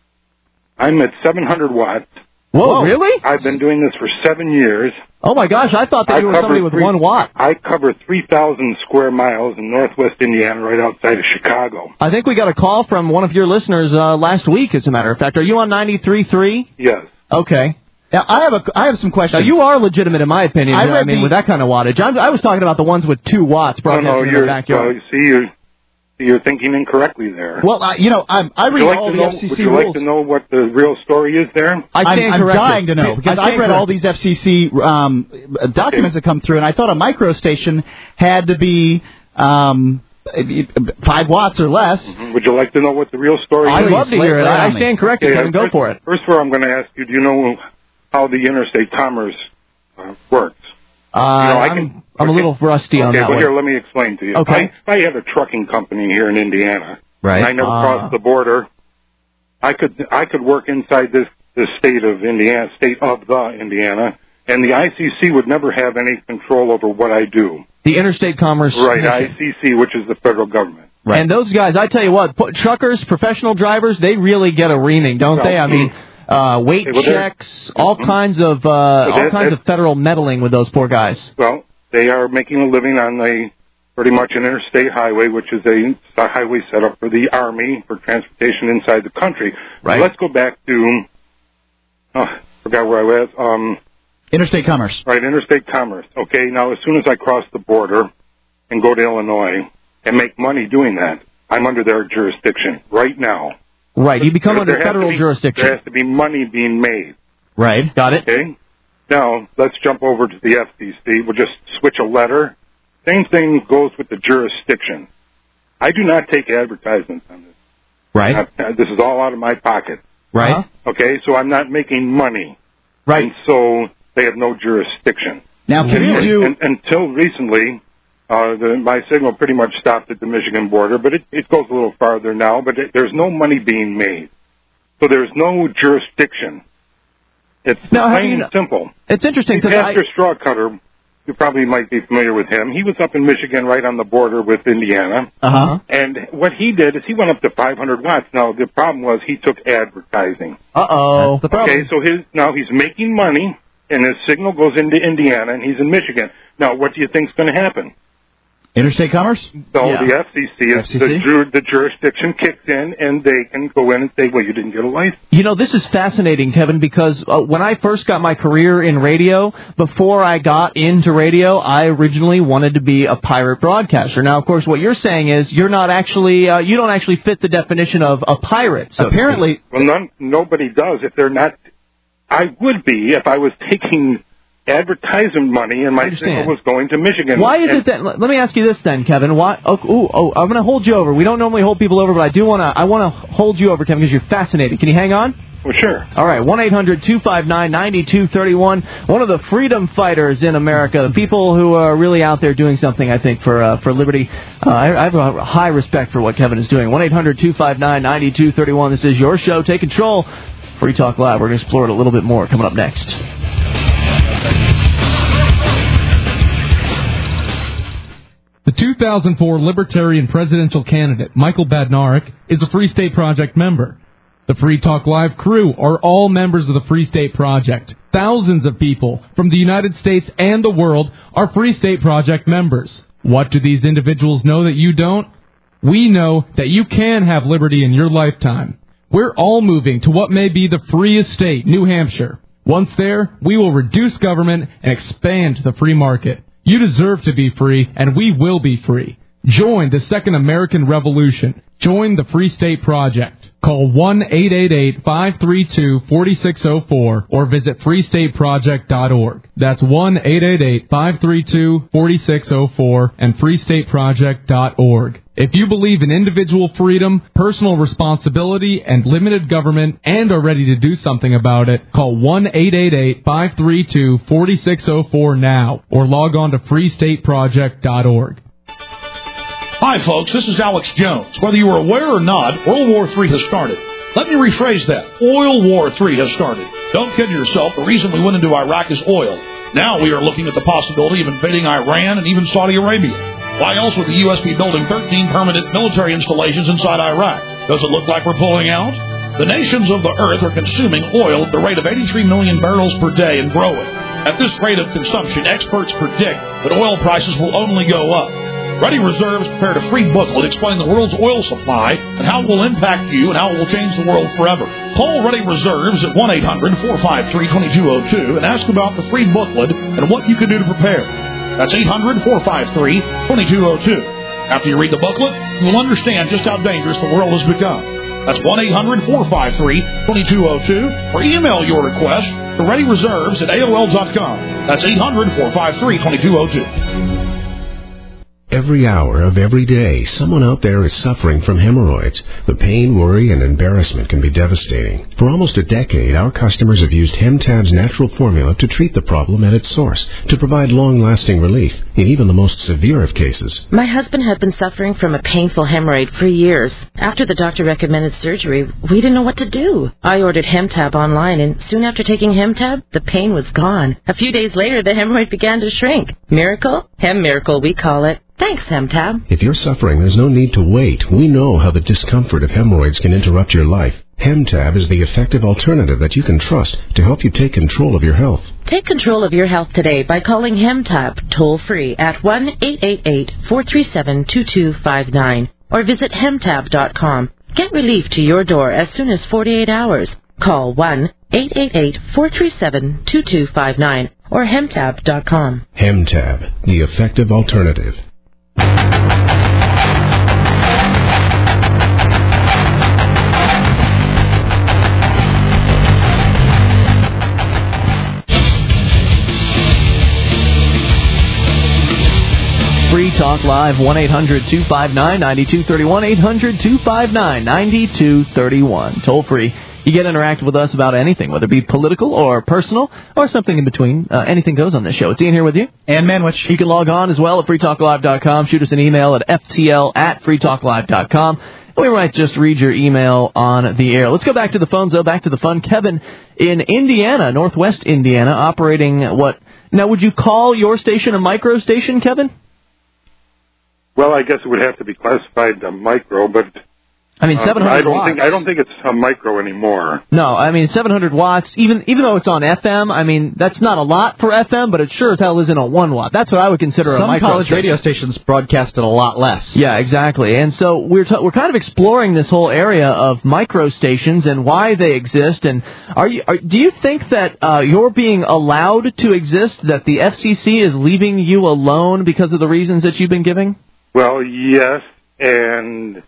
Speaker 15: I'm at 700 watts.
Speaker 2: Whoa, really?
Speaker 15: I've been doing this for 7 years.
Speaker 2: Oh, my gosh, I thought that you were somebody with 1 watt.
Speaker 15: I cover 3,000 square miles in northwest Indiana, right outside of Chicago.
Speaker 2: I think we got a call from one of your listeners last week, as a matter of fact. Are you on 93.3?
Speaker 15: Yes.
Speaker 2: Okay.
Speaker 3: Now, I have some questions.
Speaker 2: Now, you are legitimate, in my opinion. I mean, with that kind of wattage. I was talking about the ones with 2 watts broadcasting in the backyard.
Speaker 15: You're thinking incorrectly there.
Speaker 3: Well, I read all the FCC rules.
Speaker 15: Would you like to know what the real story is there?
Speaker 3: I'm dying to know, because I read all these FCC documents that come through, and I thought a micro station had to be 5 watts or less.
Speaker 15: Mm-hmm. Would you like to know what the real story is?
Speaker 2: I'd love to hear it. I stand corrected. Okay, go for it.
Speaker 15: First of all, I'm going to ask you, do you know how the interstate commerce works?
Speaker 2: I'm a little rusty on that one.
Speaker 15: Okay, well, here, let me explain to you.
Speaker 2: Okay.
Speaker 15: If I had a trucking company here in Indiana,
Speaker 3: right,
Speaker 15: and I never crossed the border, I could work inside this state of Indiana, and the ICC would never have any control over what I do.
Speaker 2: The Interstate Commerce
Speaker 15: Right, ICC, which is the federal government.
Speaker 2: Right. And those guys, I tell you what, truckers, professional drivers, they really get a reaming, don't they? I mean... weight checks, all kinds of federal meddling with those poor guys.
Speaker 15: Well, they are making a living on pretty much an interstate highway, which is a highway set up for the Army for transportation inside the country.
Speaker 2: Right.
Speaker 15: So let's go back to forgot where I was.
Speaker 3: Interstate commerce.
Speaker 15: Right, interstate commerce. Okay, now as soon as I cross the border and go to Illinois and make money doing that, I'm under their jurisdiction right now.
Speaker 2: Right, you become under federal jurisdiction.
Speaker 15: There has to be money being made.
Speaker 2: Right, got it.
Speaker 15: Okay. Now, let's jump over to the FCC. We'll just switch a letter. Same thing goes with the jurisdiction. I do not take advertisements on this.
Speaker 2: Right.
Speaker 15: This is all out of my pocket.
Speaker 2: Right.
Speaker 3: Uh-huh.
Speaker 15: Okay, so I'm not making money.
Speaker 2: Right.
Speaker 15: And so they have no jurisdiction.
Speaker 3: Now, can you do...
Speaker 15: Until recently... my signal pretty much stopped at the Michigan border, but it goes a little farther now, but there's no money being made. So there's no jurisdiction. It's plain and simple.
Speaker 2: It's interesting because
Speaker 15: Pastor Strawcutter, you probably might be familiar with him. He was up in Michigan right on the border with Indiana.
Speaker 2: Uh-huh.
Speaker 15: And what he did is he went up to 500 watts. Now, the problem was he took advertising.
Speaker 2: Uh-oh.
Speaker 15: Okay, so now he's making money, and his signal goes into Indiana, and he's in Michigan. Now, what do you think's going to happen?
Speaker 3: Interstate commerce?
Speaker 15: So the FCC, the jurisdiction kicks in, and they can go in and say, well, you didn't get a license.
Speaker 2: You know, this is fascinating, Kevin, because when I first got my career in radio, before I got into radio, I originally wanted to be a pirate broadcaster. Now, of course, what you're saying is you're not actually, you don't actually fit the definition of a pirate. So
Speaker 3: apparently.
Speaker 15: Well, nobody does if they're not. I would be if I was taking advertisement money, and my signal was going to Michigan.
Speaker 2: Why is it that? Let me ask you this then, Kevin. Why? I'm going to hold you over. We don't normally hold people over, but I want to hold you over, Kevin, because you're fascinating. Can you hang on?
Speaker 15: Well, sure.
Speaker 2: All right, 1-800-259-9231. One of the freedom fighters in America, the people who are really out there doing something, I think, for liberty. I have a high respect for what Kevin is doing. 1-800-259-9231. This is your show. Take control. Free Talk Live. We're going to explore it a little bit more coming up next.
Speaker 16: The 2004 Libertarian presidential candidate, Michael Badnarik, is a Free State Project member. The Free Talk Live crew are all members of the Free State Project. Thousands of people from the United States and the world are Free State Project members. What do these individuals know that you don't? We know that you can have liberty in your lifetime. We're all moving to what may be the freest state, New Hampshire. Once there, we will reduce government and expand the free market. You deserve to be free, and we will be free. Join the Second American Revolution. Join the Free State Project. Call 1-888-532-4604 or visit freestateproject.org. That's 1-888-532-4604 and freestateproject.org. If you believe in individual freedom, personal responsibility, and limited government and are ready to do something about it, call 1-888-532-4604 now or log on to freestateproject.org.
Speaker 17: Hi, folks. This is Alex Jones. Whether you are aware or not, World War III has started. Let me rephrase that. Oil War III has started. Don't kid yourself. The reason we went into Iraq is oil. Now we are looking at the possibility of invading Iran and even Saudi Arabia. Why else would the U.S. be building 13 permanent military installations inside Iraq? Does it look like we're pulling out? The nations of the earth are consuming oil at the rate of 83 million barrels per day and growing. At this rate of consumption, experts predict that oil prices will only go up. Ready Reserves prepared a free booklet explaining the world's oil supply and how it will impact you and how it will change the world forever. Call Ready Reserves at 1-800-453-2202 and ask about the free booklet and what you can do to prepare. That's 800-453-2202. After you read the booklet, you will understand just how dangerous the world has become. That's 1-800-453-2202 or email your request to ReadyReserves@AOL.com. That's 800-453-2202.
Speaker 18: Every hour of every day, someone out there is suffering from hemorrhoids. The pain, worry, and embarrassment can be devastating. For almost a decade, our customers have used Hemtab's natural formula to treat the problem at its source, to provide long-lasting relief in even the most severe of cases.
Speaker 19: My husband had been suffering from a painful hemorrhoid for years. After the doctor recommended surgery, we didn't know what to do. I ordered Hemtab online, and soon after taking Hemtab, the pain was gone. A few days later, the hemorrhoid began to shrink. Miracle? Hem miracle, we call it. Thanks, Hemtab.
Speaker 18: If you're suffering, there's no need to wait. We know how the discomfort of hemorrhoids can interrupt your life. Hemtab is the effective alternative that you can trust to help you take control of your health.
Speaker 19: Take control of your health today by calling Hemtab toll-free at 1-888-437-2259 or visit Hemtab.com. Get relief to your door as soon as 48 hours. Call 1-888-437-2259 or Hemtab.com.
Speaker 18: Hemtab, the effective alternative.
Speaker 2: Free Talk Live, 1-800-259-9231, 800-259-9231. Toll free. You get interactive with us about anything, whether it be political or personal or something in between. Anything goes on this show. It's Ian here with you.
Speaker 3: And Manwich.
Speaker 2: You can log on as well at freetalklive.com. Shoot us an email at ftl@freetalklive.com. We might just read your email on the air. Let's go back to the phones, though, back to the fun. Kevin in Indiana, northwest Indiana, operating what? Now, would you call your station a micro station, Kevin?
Speaker 15: Well, I guess it would have to be classified a micro, but
Speaker 2: I mean, 700 watts.
Speaker 15: I don't think it's a micro anymore.
Speaker 2: No, I mean, 700 watts, even though it's on FM, I mean, that's not a lot for FM, but it sure as hell isn't a 1 watt. That's what I would consider a micro.
Speaker 3: Some college radio stations broadcast at a lot less.
Speaker 2: Yeah, exactly. And so we're kind of exploring this whole area of micro stations and why they exist. And do you think that you're being allowed to exist, that the FCC is leaving you alone because of the reasons that you've been giving?
Speaker 15: Well, yes, and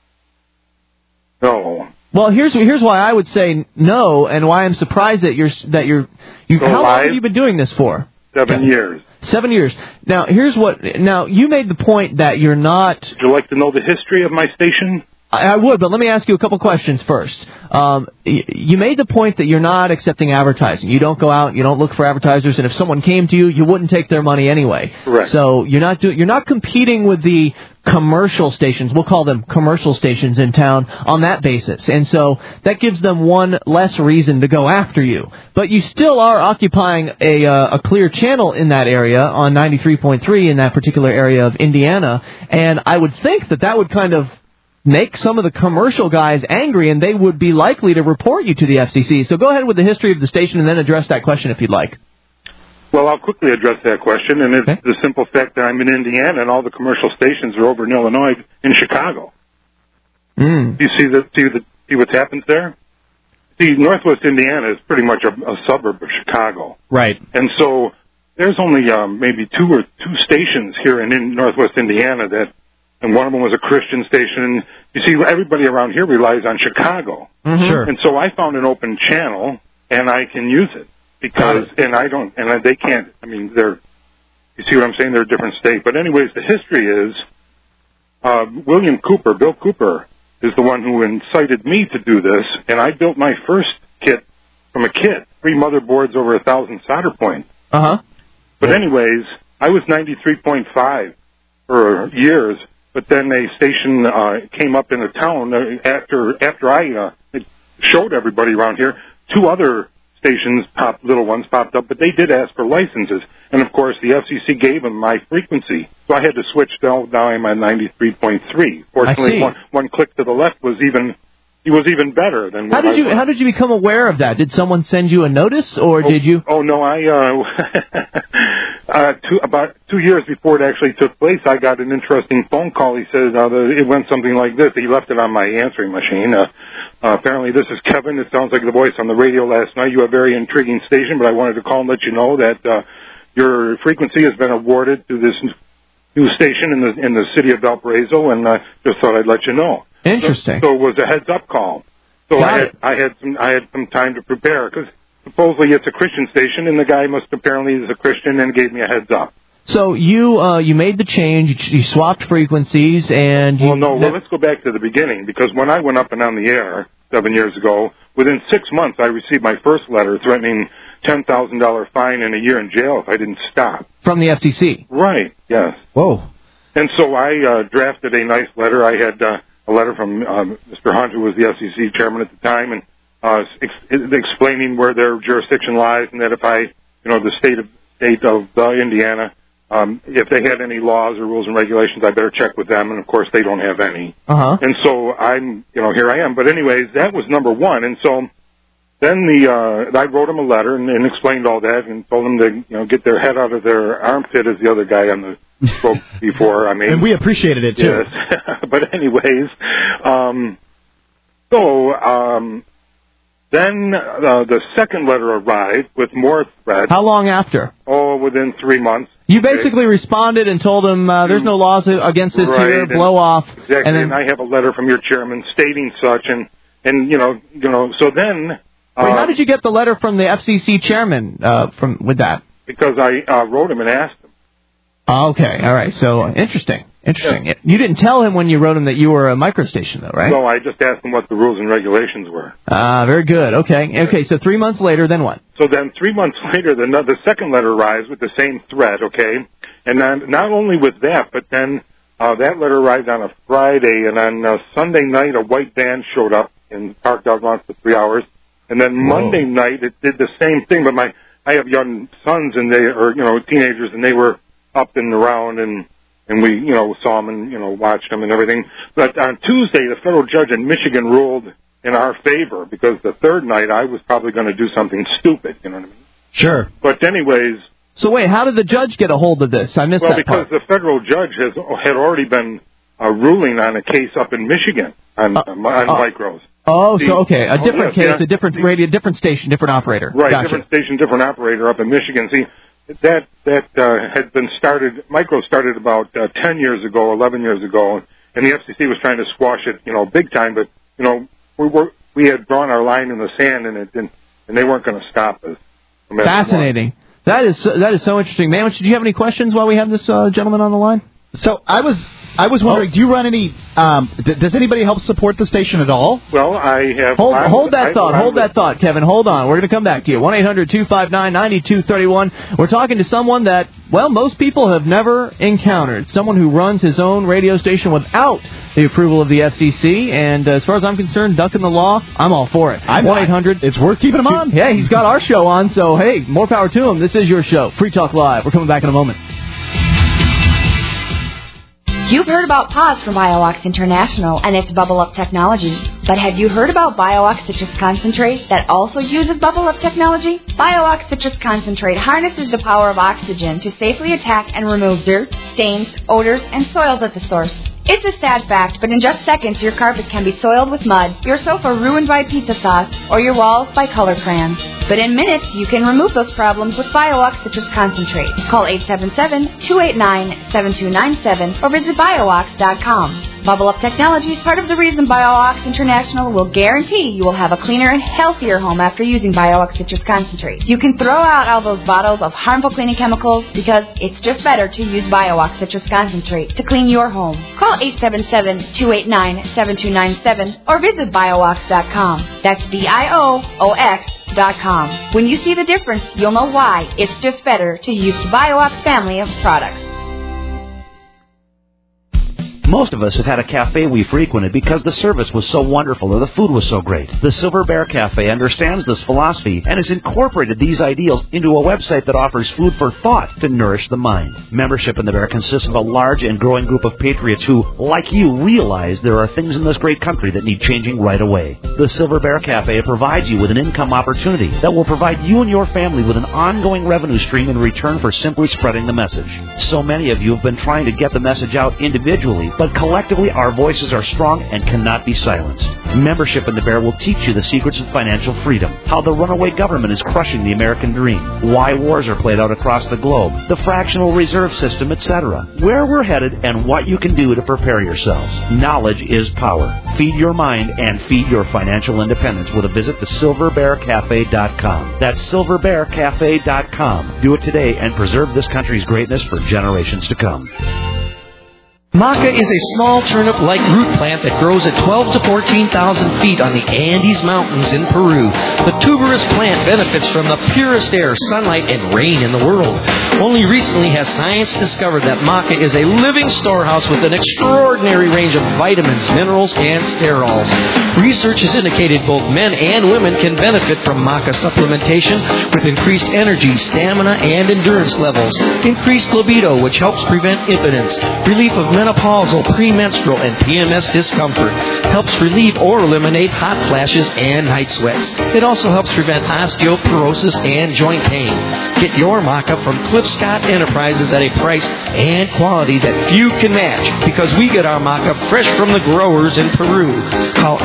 Speaker 15: no.
Speaker 2: Well, here's why I would say no, and why I'm surprised that you. How long have you been doing this for?
Speaker 15: 7 years.
Speaker 2: 7 years. Now, Now, you made the point that you're not...
Speaker 15: Would you like to know the history of my station?
Speaker 2: I would, but let me ask you a couple questions first. You made the point that you're not accepting advertising. You don't go out, you don't look for advertisers, and if someone came to you, you wouldn't take their money anyway.
Speaker 15: Correct.
Speaker 2: So you're not competing with the commercial stations. We'll call them commercial stations in town on that basis. And so that gives them one less reason to go after you. But you still are occupying a clear channel in that area on 93.3 in that particular area of Indiana. And I would think that would kind of make some of the commercial guys angry, and they would be likely to report you to the FCC. So go ahead with the history of the station and then address that question if you'd like.
Speaker 15: Well, I'll quickly address that question, and it's the simple fact that I'm in Indiana and all the commercial stations are over in Illinois, in Chicago. Do you see what happens there? See, Northwest Indiana is pretty much a suburb of Chicago.
Speaker 3: Right.
Speaker 15: And so there's only maybe two stations here in Northwest Indiana and one of them was a Christian station. You see, everybody around here relies on Chicago.
Speaker 3: Mm-hmm. Sure.
Speaker 15: And so I found an open channel, and I can use it because, they can't. I mean, you see what I'm saying? They're a different state. But anyways, the history is Bill Cooper, is the one who incited me to do this, and I built my first kit from a kit, 3 motherboards over 1,000 solder points.
Speaker 2: Uh-huh.
Speaker 15: But anyways, I was 93.5 for years. But then a station came up in the town after I showed everybody around here. 2 other stations, little ones, popped up, but they did ask for licenses. And, of course, the FCC gave them my frequency. So I had to switch down. Now I'm at 93.3. Fortunately, one click to the left was even better than what
Speaker 2: How did you become aware of that? Did someone send you a notice, or did you?
Speaker 15: Oh, no, about 2 years before it actually took place, I got an interesting phone call. He says it went something like this. He left it on my answering machine. Apparently, this is Kevin. It sounds like the voice on the radio last night. You have a very intriguing station, but I wanted to call and let you know that your frequency has been awarded to this new station in the city of Valparaiso, and just thought I'd let you know.
Speaker 2: Interesting.
Speaker 15: So it was a heads-up call. So I had some time to prepare because supposedly it's a Christian station, and the guy apparently is a Christian and gave me a heads-up.
Speaker 2: So you made the change, you swapped frequencies, and
Speaker 15: let's go back to the beginning, because when I went up and on the air 7 years ago, within 6 months I received my first letter threatening $10,000 fine and a year in jail if I didn't stop.
Speaker 2: From the FCC?
Speaker 15: Right, yes.
Speaker 3: Whoa.
Speaker 15: And so I drafted a nice letter. I had a letter from Mr. Hunt, who was the FCC chairman at the time, and explaining where their jurisdiction lies, and that if the state of Indiana, if they had any laws or rules and regulations, I better check with them, and of course they don't have any.
Speaker 2: Uh-huh.
Speaker 15: And so here I am. But anyways, that was number one, and so then I wrote them a letter and explained all that, and told them to get their head out of their armpit, as the other guy on the spoke before. I mean,
Speaker 3: and we appreciated it too.
Speaker 15: Yes. But anyways, then the second letter arrived with more threats.
Speaker 2: How long after?
Speaker 15: Oh, within 3 months.
Speaker 2: You basically responded and told them there's no laws against this here, blow off.
Speaker 15: Exactly, and I have a letter from your chairman stating such, and so then...
Speaker 2: Wait, how did you get the letter from the FCC chairman with that?
Speaker 15: Because I wrote him and asked him.
Speaker 2: Okay, all right, so interesting.
Speaker 15: Yeah.
Speaker 2: You didn't tell him when you wrote him that you were a microstation, though, right?
Speaker 15: No, I just asked him what the rules and regulations were.
Speaker 2: Very good. Okay, so 3 months later, then what?
Speaker 15: So then 3 months later, the second letter arrives with the same threat, okay? And then not only with that, but then that letter arrived on a Friday, and on Sunday night, a white van showed up and parked out once for 3 hours. And then Monday night, it did the same thing, but I have young sons, and they are, teenagers, and they were up and around, and we, saw them and, watched them and everything. But on Tuesday, the federal judge in Michigan ruled in our favor, because the third night I was probably going to do something stupid, you know what I mean?
Speaker 3: Sure.
Speaker 15: But anyways...
Speaker 2: So wait, how did the judge get a hold of this? I missed that part.
Speaker 15: Well, because the federal judge had already been ruling on a case up in Michigan on micros.
Speaker 2: Oh, so okay, a different case, a different radio, different station, different operator.
Speaker 15: Right,
Speaker 2: gotcha.
Speaker 15: Different station, different operator up in Michigan. See, that had been started. Micro started about 10 years ago, 11 years ago, and the FCC was trying to squash it, big time. But we had drawn our line in the sand, and they weren't going to stop us.
Speaker 2: Fascinating. That is so interesting. Man, did you have any questions while we have this gentleman on the line?
Speaker 3: So I was wondering, do you run any? Does anybody help support the station at all?
Speaker 15: Well, I have.
Speaker 2: Hold that thought, Kevin. Hold on. We're going to come back to you. 1-800-259-9231. We're talking to someone that, well, most people have never encountered. Someone who runs his own radio station without the approval of the FCC. And as far as I'm concerned, ducking the law, I'm all for it. 1-800.
Speaker 3: It's worth keeping him on.
Speaker 2: Yeah, he's got our show on, so hey, more power to him. This is your show, Free Talk Live. We're coming back in a moment.
Speaker 20: You've heard about PAWS from BioOx International and its Bubble Up technology. But have you heard about BioOx Citrus Concentrate that also uses Bubble Up technology? BioOx Citrus Concentrate harnesses the power of oxygen to safely attack and remove dirt, stains, odors, and soils at the source. It's a sad fact, but in just seconds your carpet can be soiled with mud, your sofa ruined by pizza sauce, or your walls by color crayons. But in minutes, you can remove those problems with BioOx Citrus Concentrate. Call 877-289-7297 or visit BioOx.com. Bubble Up Technology is part of the reason BioOx International will guarantee you will have a cleaner and healthier home after using BioOx Citrus Concentrate. You can throw out all those bottles of harmful cleaning chemicals because it's just better to use BioOx Citrus Concentrate to clean your home. Call 877-289-7297 or visit BioOx.com. That's BIOOX.com. When you see the difference, you'll know why it's just better to use the BioOx family of products.
Speaker 11: Most of us have had a cafe we frequented because the service was so wonderful or the food was so great. The Silver Bear Cafe understands this philosophy and has incorporated these ideals into a website that offers food for thought to nourish the mind. Membership in the Bear consists of a large and growing group of patriots who, like you, realize there are things in this great country that need changing right away. The Silver Bear Cafe provides you with an income opportunity that will provide you and your family with an ongoing revenue stream in return for simply spreading the message. So many of you have been trying to get the message out individually, but collectively our voices are strong and cannot be silenced. Membership in the Bear will teach you the secrets of financial freedom, how the runaway government is crushing the American dream, why wars are played out across the globe, the fractional reserve system, etc., where we're headed, and what you can do to prepare yourselves. Knowledge is power. Feed your mind and feed your financial independence with a visit to silverbearcafe.com. That's silverbearcafe.com. Do it today and preserve this country's greatness for generations to come.
Speaker 21: Maca is a small turnip-like root plant that grows at 12 to 14,000 feet on the Andes Mountains in Peru. The tuberous plant benefits from the purest air, sunlight, and rain in the world. Only recently has science discovered that maca is a living storehouse with an extraordinary range of vitamins, minerals, and sterols. Research has indicated both men and women can benefit from maca supplementation with increased energy, stamina, and endurance levels, increased libido, which helps prevent impotence, relief of menopausal, premenstrual, and PMS discomfort, helps relieve or eliminate hot flashes and night sweats. It also helps prevent osteoporosis and joint pain. Get your maca from Cliff Scott Enterprises at a price and quality that few can match, because we get our maca fresh from the growers in Peru. Call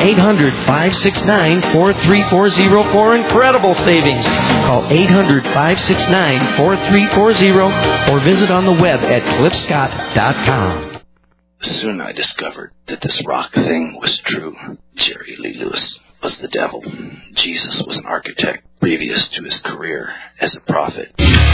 Speaker 21: 800-569-4340 for incredible savings. Call 800-569-4340 or visit on the web at cliffscott.com.
Speaker 22: Soon I discovered that this rock thing was true. Jerry Lee Lewis was the devil. Jesus was an architect previous to his career as a prophet.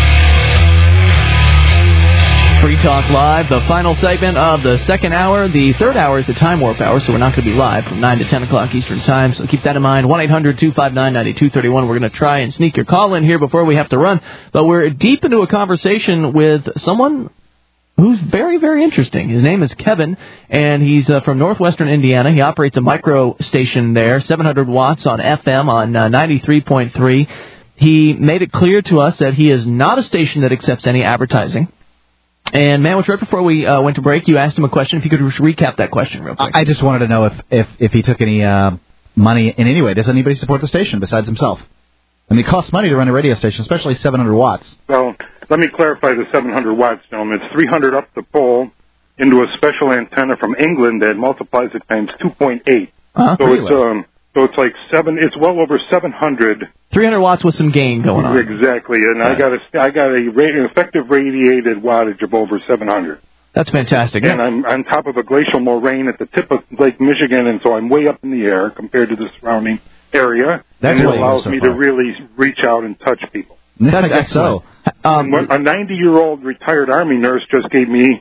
Speaker 2: Free Talk Live, the final segment of the second hour. The third hour is the Time Warp Hour, so we're not going to be live from 9 to 10 o'clock Eastern Time, so keep that in mind. 1-800-259-9231. We're going to try and sneak your call in here before we have to run, but we're deep into a conversation with someone who's very, very interesting. His name is Kevin, and he's from northwestern Indiana. He operates a micro station there, 700 watts on FM on 93.3. He made it clear to us that he is not a station that accepts any advertising. And, Manwich, right before we went to break, you asked him a question. If you could recap that question real quick.
Speaker 3: I just wanted to know if he took any money in any way. Does anybody support the station besides himself? I mean, it costs money to run a radio station, especially 700 watts.
Speaker 15: Well, let me clarify the 700 watts, gentlemen. It's 300 up the pole into a special antenna from England that multiplies it times 2.8. So it's like it's well over 700.
Speaker 2: 300 watts with some gain going on.
Speaker 15: Exactly, and I got an effective radiated wattage of over 700.
Speaker 2: That's fantastic.
Speaker 15: And I'm on top of a glacial moraine at the tip of Lake Michigan, and so I'm way up in the air compared to the surrounding area.
Speaker 3: That's
Speaker 15: and it allows me to really reach out and touch people.
Speaker 3: That's so.
Speaker 15: A 90-year-old retired Army nurse just gave me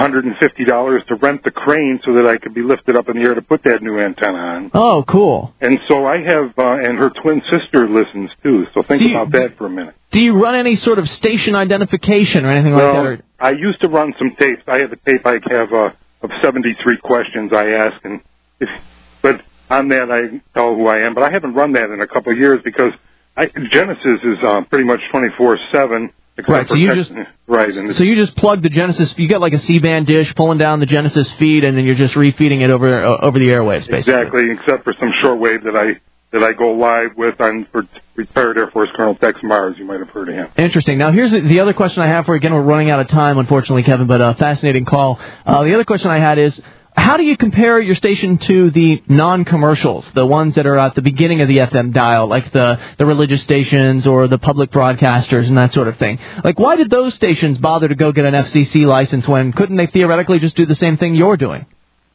Speaker 15: $150 to rent the crane so that I could be lifted up in the air to put that new antenna on.
Speaker 2: Oh, cool.
Speaker 15: And so I have, and her twin sister listens too, so think about that for a minute.
Speaker 2: Do you run any sort of station identification or anything like that? Or?
Speaker 15: I used to run some tapes. I have a tape I have of 73 questions I ask, but on that I tell who I am. But I haven't run that in a couple of years because Genesis is pretty much 24/7.
Speaker 2: Right, so you just plug the Genesis. You got like a C-band dish pulling down the Genesis feed, and then you're just refeeding it over the airwaves, basically.
Speaker 15: Exactly, except for some shortwave that I go live with for retired Air Force Colonel Tex Mars. You might have heard of him.
Speaker 2: Interesting. Now, here's the other question I have for you. Again, we're running out of time, unfortunately, Kevin, but a fascinating call. The other question I had is, how do you compare your station to the non-commercials, the ones that are at the beginning of the FM dial, like the religious stations or the public broadcasters and that sort of thing? Like, why did those stations bother to go get an FCC license when couldn't they theoretically just do the same thing you're doing?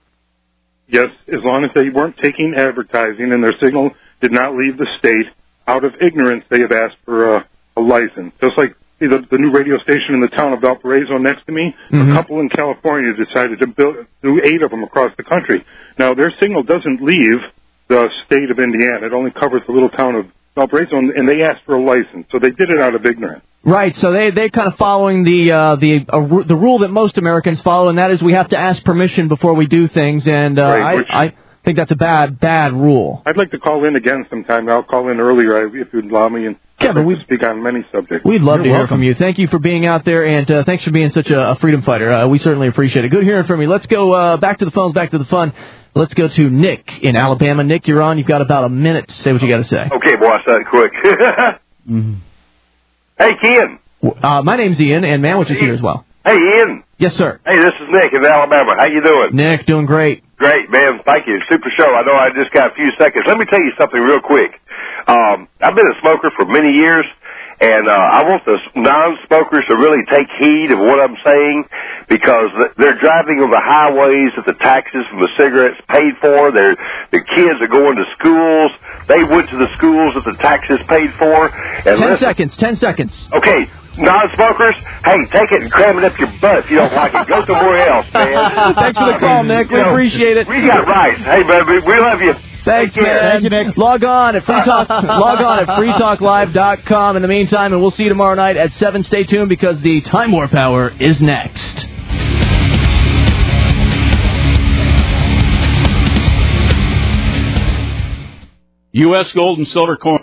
Speaker 15: Yes, as long as they weren't taking advertising and their signal did not leave the state. Out of ignorance, they have asked for a license. Just like the new radio station in the town of Valparaiso next to me, a couple in California decided to do 8 of them across the country. Now, their signal doesn't leave the state of Indiana. It only covers the little town of Valparaiso, and they asked for a license. So they did it out of ignorance.
Speaker 2: Right, so they're kind of following the rule that most Americans follow, and that is we have to ask permission before we do things, and I think that's a bad rule.
Speaker 15: I'd like to call in again sometime. I'll call in earlier if you'd allow me, and
Speaker 2: Kevin, we
Speaker 15: speak on many subjects.
Speaker 2: We'd love to hear from you. Thank you for being out there, and thanks for being such a freedom fighter. We certainly appreciate it. Good hearing from you. Let's go back to the phones, back to the fun. Let's go to Nick in Alabama. Nick, you're on. You've got about a minute to say what you got to say.
Speaker 1: Okay, boy, I said quick. Hey, Ken.
Speaker 2: My name's Ian, and Manwich is here as well.
Speaker 1: Hey, Ian.
Speaker 2: Yes, sir.
Speaker 1: Hey, this is Nick in Alabama. How you doing?
Speaker 2: Nick, doing great.
Speaker 1: Great, man. Thank you. Super show. I know I just got a few seconds. Let me tell you something real quick. I've been a smoker for many years, and I want the non-smokers to really take heed of what I'm saying because they're driving on the highways that the taxes from the cigarettes paid for. Their kids are going to schools. They went to the schools that the taxes paid for. And
Speaker 2: 10 seconds.
Speaker 1: Okay. Non-smokers, hey, take it and cram it up your butt if you don't like it. Go somewhere else, man.
Speaker 2: Thanks for the call, Nick. We appreciate it.
Speaker 1: We got rights. Hey, baby, we love you.
Speaker 2: Thanks, man. Thank you, Nick. Log on at freetalklive.com in the meantime, and we'll see you tomorrow night at 7. Stay tuned because the Time Warp Hour is next.
Speaker 4: U.S. Gold and Silver Coin.